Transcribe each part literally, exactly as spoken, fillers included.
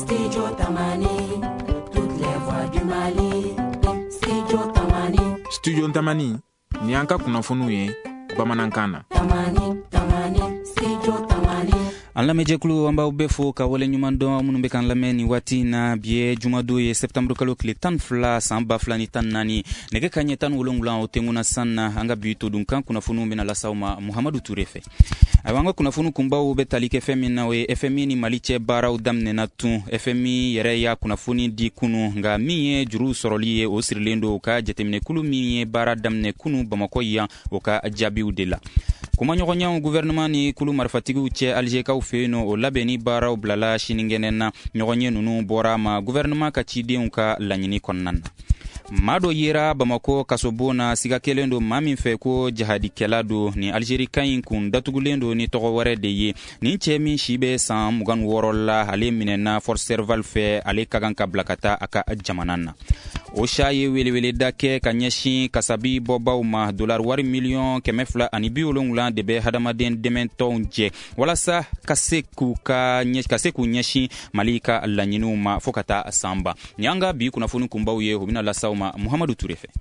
Studio Tamani, toutes les voix du Mali. Studio Tamani. Studio Tamani, ni anka kunafunu ye Bamanankana. Tamani, Tamani, Studio Tamani. An lamɛn jɛkulu an b'aw bɛɛ fo ka wale ɲuman dɔn minnu bɛ kan lamɛn ni waati na bi jumadon ye septembre kalo tile tan ni fila san ba fila ni tan ni naani nɛgɛ ka ɲɛ tan ni wolonwula o tɛnguna san na an ka bi to dun kan kunnafoniw bɛna lasaw ma Muhamadu Ture fɛ. Ayiwa an ka kunnafoni kunbaw bɛ tali kɛ fɛn min na o ye F M I ni Mali cɛ baaraw daminɛna tun. F M I yɛrɛ y'a kunnafoni di kunu nka min ye juru sɔrɔli ye o sirilen don o ka jateminɛkulu min ye baara daminɛ kunu Bamakɔ yan o ka jaabiw de la. Kumaɲɔgɔnyaw gouvernement ni kulu marifatigiw cɛ Alijekaw fɛ yen nɔ o labɛnni baaraw bilala sinikɛnɛ na ɲɔgɔnye ninnu bɔra ma gouvernement ka cidenw ka laɲini kɔnɔna na. Maa dɔ yera Bamakɔ kasobon na siga kelen don maa min fɛ ko jahadikɛla don ni Algerikan in kun datugulen don ni tɔgɔ wɛrɛ de ye. Nin cɛ min si bɛ san mugan wɔɔrɔ la ale minɛna Force Serval fɛ ale ka kan ka bila ka taa a ka jamana na. O sa ye weleweleda kɛ ka ɲɛsin kasabi bɔbaw ma dollar wari miliyɔn kɛmɛ fila ani bi wolonwula de bɛ hadamaden dɛmɛtɔnw jɛ walasa ka se k'u ka ka se k'u ɲɛsin Mali ka laɲiniw ma fo ka taa sanba. Ni an ka bi kunnafoni kunbaw ye o bɛna lasaw ma Muhamadu Ture fɛ.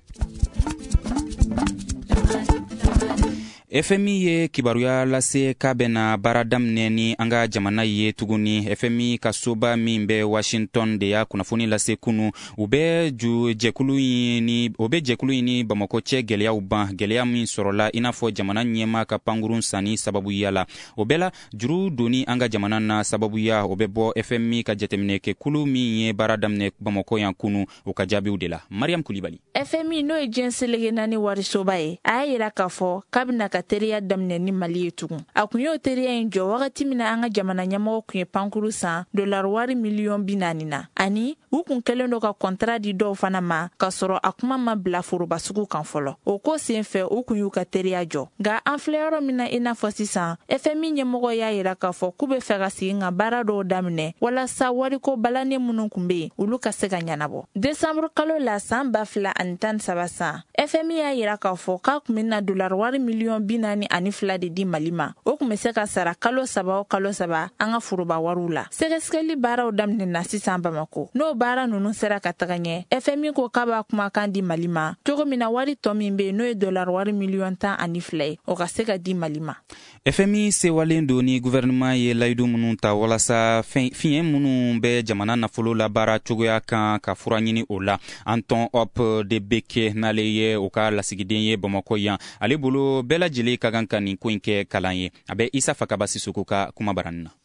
F M I ye kibaruya lase k'a bɛna baara daminɛ ni an ka jamana ye tuguni. F M I ka soba min bɛ Washington de y'a kunnafoni lase kunu. U bɛ ju jɛkulu in ni o bɛ jɛkulu in ni Bamakɔ cɛ gɛlɛyaw ban gɛlɛya min sɔrɔla i n'a fɔ jamana ɲɛma ka pankurun sanni sababuya la. O bɛɛ la juru donni an ka jamana na sababuya o bɛ bɔ F M I ka jateminɛkɛ kulu min ye baara daminɛ Bamakɔ yan kunu o ka jaabiw de la. Mariam Kulibali. F M I n'o ye diɲɛ selege naani warisoba ye a y'a yira k'a fɔ k'a bɛna ka teriya daminɛ ni Mali ye tugun. A kun y'o teriya in jɔ wagati min na an ka jamana ɲɛmɔgɔ kun ye pankuru san dollar wari miliyɔn bi naani na. Ani u kun kɛlen do ka kɔntara di dɔw fana ma ka sɔrɔ a kuma ma bila foroba sugu kan fɔlɔ. O ko sen fɛ u kun y'u ka teriya jɔ. Nka an filɛ yɔrɔ min na i n'a fɔ sisan F M I ɲɛmɔgɔ y'a yira k'a fɔ k'u bɛ fɛ ka sigi ka baara dɔw daminɛ walasa wariko balani minnu kun bɛ yen olu ka se ka ɲɛnabɔ. Desanburu kalo la san ba fila ani tan ni saba san F M I y'a yira k'a fɔ k'a kun bɛna dollar wari miliyɔn bi naani ani fila de di Mali ma. O kun bɛ se ka sara kalo saba o kalo saba an ka foroba wariw la. Sɛgɛsɛgɛli baaraw daminɛna sisan Bamakɔ. N'o baara ninnu sera ka taga ɲɛ F M I ko k'a b'a kumakan di Mali ma cogo min na wari tɔ min bɛ yen n'o ye dollar wari miliyɔn tan ani fila ye o ka se ka di Mali ma. F M I sewalen don ni gouvernement ye layidu minnu ta walasa fiɲɛ minnu bɛ jamana nafolo la baara cogoya kan ka fura ɲini o la. Anton Hop de bɛ kɛ n'ale ye o ka lasigiden ye Bamakɔ yan. Ale bolo bɛɛ lajɛlen ka kan ka nin ko in kɛ kalan ye. A bɛ Isa Fakaba Sisoko ka kuma baranin na.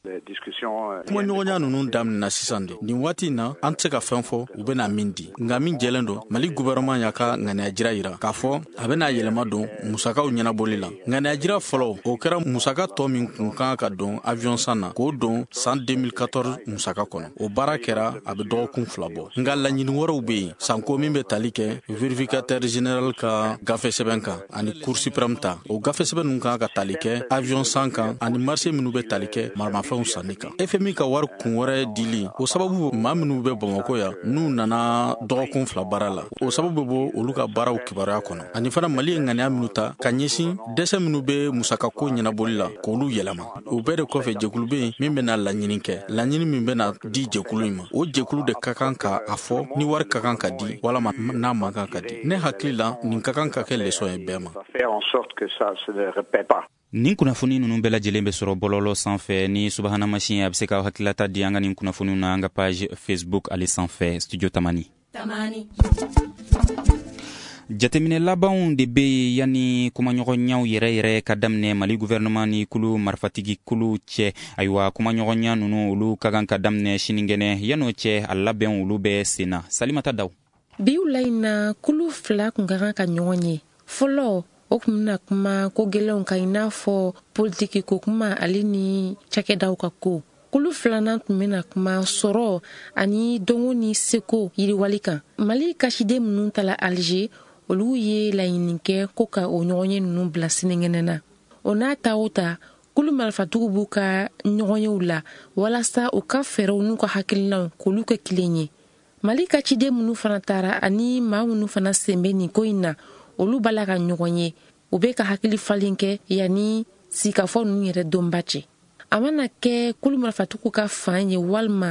Kuma ɲɔgɔnya ninnu daminɛna sisan de. Nin waati in na an tɛ se ka fɛn fɔ u bɛna min di. Nka min jɛlen don Mali gouvernement y'a ka ŋaniya jira yira k'a fɔ a bɛna yɛlɛma don musakaw ɲɛnabɔli la. Ŋaniya jira fɔlɔ o kɛra musaka tɔ min kun kan ka don avion san na k'o don san deux mille quatorze musaka kɔnɔ. O baara kɛra a bɛ dɔgɔkun fila bɔ. Nka laɲini wɛrɛw bɛ yen sanko min bɛ tali kɛ vérificateur général ka gafe sɛbɛn kan ani cour suprême ta. O gafe sɛbɛn ninnu kan ka tali kɛ avion san kan ani marché minnu bɛ tali kɛ maramafɛnw sanni kan. F M I ka wari kun wɛrɛ dili o sababu maa minnu bɛ Bamakɔ yan n'u nana dɔgɔkun fila baara la o sababu bɛ bɔ olu ka baaraw kibaruya kɔnɔ. Ani fana Mali ye ŋaniya minnu ta ka ɲɛsin dɛsɛ minnu bɛ musakako ɲɛnabɔli la k'olu yɛlɛma. O bɛɛ de kɔfɛ jɛkulu bɛ yen min bɛna laɲini kɛ laɲini min bɛna di jɛkulu in ma. O jɛkulu de ka kan ka a fɔ ni wari ka kan ka di walama n'a man kan ka di. Ne hakili la nin ka kan ka kɛ leçon ye bɛɛ ma. Nin kunnafoni ninnu bɛɛ lajɛlen bɛ sɔrɔ bɔlɔlɔ sanfɛ ni subahana mansin a bɛ se ka hakilata di an ka nin kunnafoniw na an ka page Facebook ale sanfɛ Studio Tamani. Tamani. Jateminɛ labanw de bɛ yanni kumaɲɔgɔnyaw yɛrɛ yɛrɛ ka daminɛ Mali gouvernement ni kulu marifatigi kulu cɛ. Ayiwa kumaɲɔgɔnya ninnu olu ka kan ka daminɛ sinikɛnɛ yan'o cɛ a labɛn olu bɛ sen na. Salimata Daw. Bi wula in na kulu fila kun ka kan ka ɲɔgɔn ye. Fɔlɔ o kun bɛna kuma ko gɛlɛnw ka i n'a fɔ politiki ko kuma ale ni cakɛdaw ka ko. Kulu filanan tun bɛna kuma sɔrɔ ani dɔnko ni seko yiriwali kan. Mali kasiden minnu tala Alger olu ye laɲini kɛ ko ka o ɲɔgɔnye ninnu bila sinikɛnɛ na. O n'a ta o ta kulu marifatigiw b'u ka ɲɔgɔnyew la walasa u ka fɛɛrɛw n'u ka hakilinaw k'olu kɛ kelen ye. Mali ka ciden minnu fana taara ani maa minnu fana sen bɛ nin ko in na olu b'a la ka ɲɔgɔn ye u bɛ ka hakili falen kɛ yanni sikafɔ ninnu yɛrɛ donba cɛ. A mana kɛ kulu marifatigiw ka fan ye walima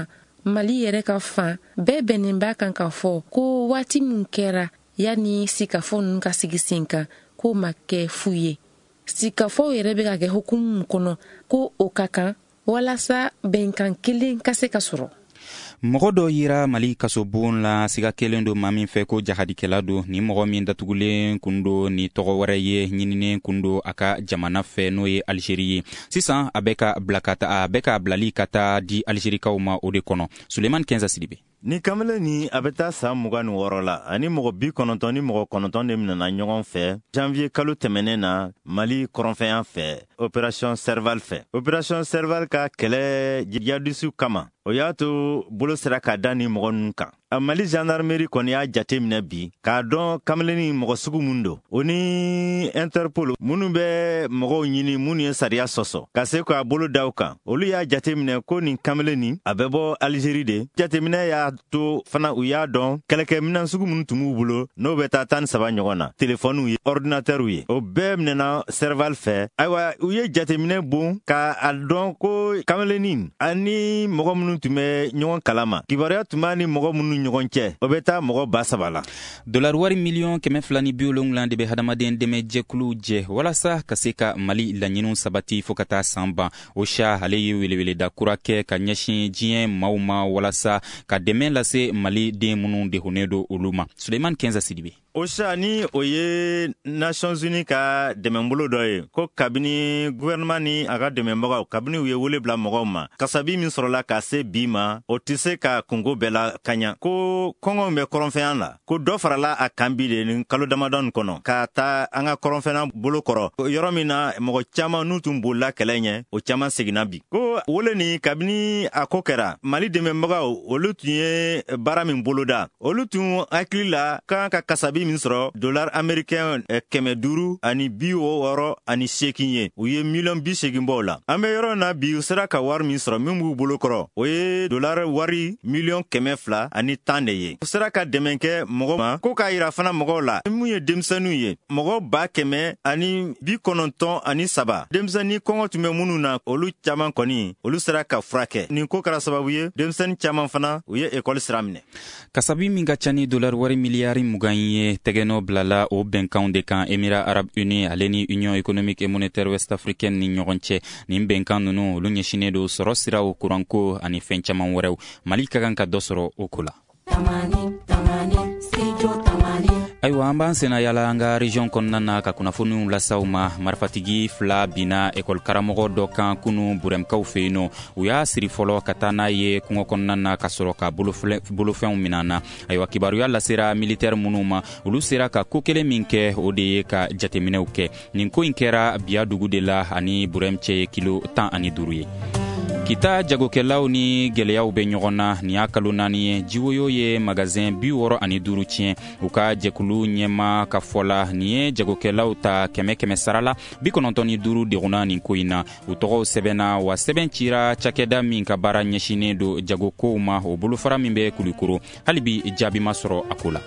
Mali yɛrɛ ka fan bɛɛ bɛnnen b'a kan ka fɔ ko waati min kɛra yanni sikafɔ ninnu ka sigi sen kan k'o ma kɛ fu ye. Sikafɔ yɛrɛ bɛ ka kɛ hukumu min kɔnɔ ko o ka kan walasa bɛnkan kelen ka se ka sɔrɔ. mɔgɔ dɔ yira Mali kasobon la siga kelen do maa min fɛ ko jahadikɛla do ni mɔgɔ min datugulen kun do ni tɔgɔ wɛrɛ ye ɲininen kun do a ka jamana fɛ n'o ye Algérie ye. Sisan a bɛ ka bila ka taa a bɛ ka bilali ka taa di Algérikaw ma o de kɔnɔ. Suleiman Kenza Sidibe. Ni kamalen ni a bɛ taa san mugan ni wɔɔrɔ la ani mɔgɔ bi kɔnɔntɔn ni mɔgɔ kɔnɔntɔn de minɛna ɲɔgɔn fɛ janvier kalo tɛmɛnen na Mali kɔrɔnfɛyan fɛ opération Serval fɛ. Opération Serval ka kɛlɛ jihadisiw kama o y'a to bolo sera ka da ni mɔgɔ ninnu kan. A Mali gendarmerie kɔni y'a jate minɛ bi k'a dɔn kamalen ni mɔgɔ sugu mun don. O ni Interpol minnu bɛ mɔgɔw ɲini minnu ye sariya sɔsɔ ka se k'a bolo da u kan. Olu y'a jate minɛ ko nin kamalen ni a bɛ bɔ Algérie de. Jateminɛ y'a to fana u y'a dɔn kɛlɛkɛminɛn sugu minnu tun b'u bolo n'o bɛ taa tan ni saba ɲɔgɔn na. Telefɔniw ye, ordinatɛrw ye. O bɛɛ minɛna Serval fɛ. Ayiwa u ye jateminɛ bon k'a dɔn ko kamalen ni ani mɔgɔ minnu tun bɛ ɲɔgɔn kalama. Kibaruya tun b'a ni mɔgɔ minnu ɲɔgɔn cɛ o bɛ taa mɔgɔ ba saba la. Dollar wari miliyɔn kɛmɛ fila ni bi wolonwula de bɛ hadamaden dɛmɛ jɛkulu jɛ walasa ka se ka Mali laɲiniw sabati fo ka taa san ban. O sa ale ye weleweleda kura kɛ ka ɲɛsin diɲɛ maaw ma walasa ka dɛmɛ lase Mali den minnu dehunnen do olu ma. Suleiman Kenza Sidibe. O sa ni o ye Nations Unies ka dɛmɛbolo dɔ ye ko kabini gouvernement ni a ka dɛmɛbagaw kabini u ye wele bila mɔgɔw ma kasabi min sɔrɔla ka se bi ma o tɛ se ka kungo bɛɛ la kaɲa ko kɔngɔw bɛ kɔrɔnfɛyan la ko dɔ farala a kan bi de ni kalo damadɔni kɔnɔ ka taa an ka kɔrɔnfɛna bolo kɔrɔ yɔrɔ min na mɔgɔ caman n'u tun bolila kɛlɛ ɲɛ o caman seginna bi ko wele ni kabini a ko kɛra Mali dɛmɛbagaw olu tun ye baara min boloda olu tun hakili la kan ka kasabi min sɔrɔ dollar américain kɛmɛ duuru ani bi wɔɔrɔ ani seegin ye u ye miliyɔn bi seegin bɔ o la an bɛ yɔrɔ na bi u sera ka wari min sɔrɔ min b'u bolo kɔrɔ o ye dollar wari miliyɔn kɛmɛ fila ani tan de ye u sera ka dɛmɛ kɛ mɔgɔ ma ko k'a yira fana mɔgɔw la mun ye denmisɛnninw ye mɔgɔ ba kɛmɛ ani bi kɔnɔntɔn ani saba denmisɛnnin kɔngɔ tun bɛ minnu na olu caman kɔni olu sera ka furakɛ nin ko kɛra sababu ye denmisɛnnin caman fana u ye ekɔli sira minɛ. Kasabi min ka ca ni dollar wari miliyari mugan ye tɛgɛnɔ bilala o bɛnkanw de kan Émirats Arabes Unis ale ni Union économique et monétaire ouest africaine ni ɲɔgɔn cɛ nin bɛnkan ninnu olu ɲɛsinnen do sɔrɔ siraw kuranko ani fɛn caman wɛrɛw. Mali ka kan ka dɔ sɔrɔ o ko la. Tamani, tamani, studio tamani. Ayiwa an b'an sena yala an ka region kɔnɔna na ka kunnafoniw lasaw ma marifatigi fila bina ekɔli karamɔgɔ dɔ kan kunu burɛmkaw fɛ yen nɔ u y'a siri fɔlɔ ka taa n'a ye kungo kɔnɔna na ka sɔrɔ ka bolofɛnw minɛ na. Ayiwa kibaruya lasera militaire minnu ma olu sera ka ko kelen min kɛ o de ye ka jateminɛw kɛ. Nin ko in kɛra biya dugu de la ani burɛm cɛ ye kilo tan ani duuru ye. Kita jagokɛlaw ni gɛlɛyaw bɛ ɲɔgɔn na nin y'a kalo naani ye Jiwoyo ye magazin bi wɔɔrɔ ani duuru tiɲɛ u ka jɛkulu ɲɛma ka fɔ la nin ye jagokɛlaw ta kɛmɛ kɛmɛ sara la bi kɔnɔntɔn ni duuru degunna nin ko in na u tɔgɔw sɛbɛnna wa sɛbɛn cira cakɛda min ka baara ɲɛsinnen do jagokow ma o bolofara min bɛ Kulikoro hali bi jaabi ma sɔrɔ a ko la.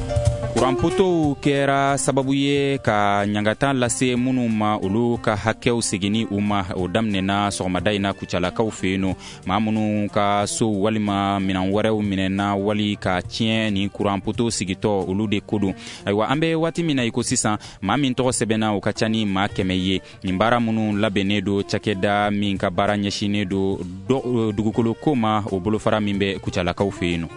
Kuranpotow kɛra sababu ye ka ɲangata lase minnu ma olu ka hakɛw segini u ma o daminɛna sɔgɔmada in na Kucalakaw fɛ yen nɔ maa minnu ka so walima minan wɛrɛw minɛna wali ka tiɲɛ ni kuranpoto sigitɔ olu de ko don. Ayiwa an bɛ waati min na i ko sisan maa min tɔgɔ sɛbɛnna o ka ca ni maa kɛmɛ ye nin baara minnu labɛnnen do cakɛda min ka baara ɲɛsinnen do dugukolo ko ma o bolofara min bɛ Kucalakaw fɛ yen nɔ.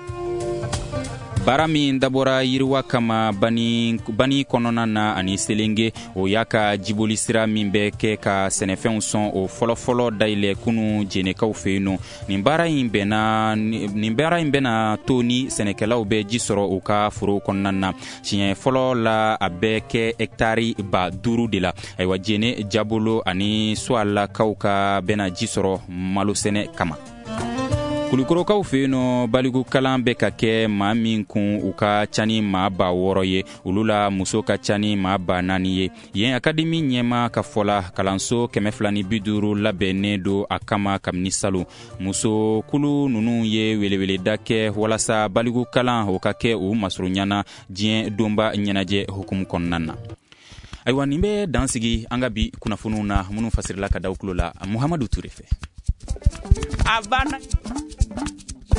Baara min dabɔra yiriwa kama bani, bani kɔnɔna na ani selenge o y'a ka jiboli sira min bɛ kɛ ka sɛnɛfɛnw sɔn o fɔlɔfɔlɔ dayɛlɛ kunu jenekaw fɛ yen nɔ. Nin baara in bɛna nin baara in bɛna to ni sɛnɛkɛlaw bɛ ji sɔrɔ u ka foro kɔnɔna na. Siɲɛ fɔlɔ la a bɛ kɛ hɛktari ba duuru de la. Ayiwa jene jabolo ani sualakaw ka bɛna ji sɔrɔ malo sɛnɛ kama. Kulikorokaw fɛ yen nɔ baliku kalan bɛ ka kɛ maa min kun u ka ca ni maa ba wɔɔrɔ ye olu la muso ka ca ni maa ba naani ye yen akademi ɲɛma ka fɔ la kalanso kɛmɛ fila ni bi duuru labɛnnen do a kama kabini salon muso kulu ninnu ye weleweleda kɛ walasa baliku kalan o ka kɛ u masuruɲana diɲɛ donba ɲɛnajɛ hukumu kɔnɔna na. Ayiwa nin bɛ dansigi an ka bi kunnafoniw na minnu fasirila ka da u tulo la Muhamadu Ture fɛ.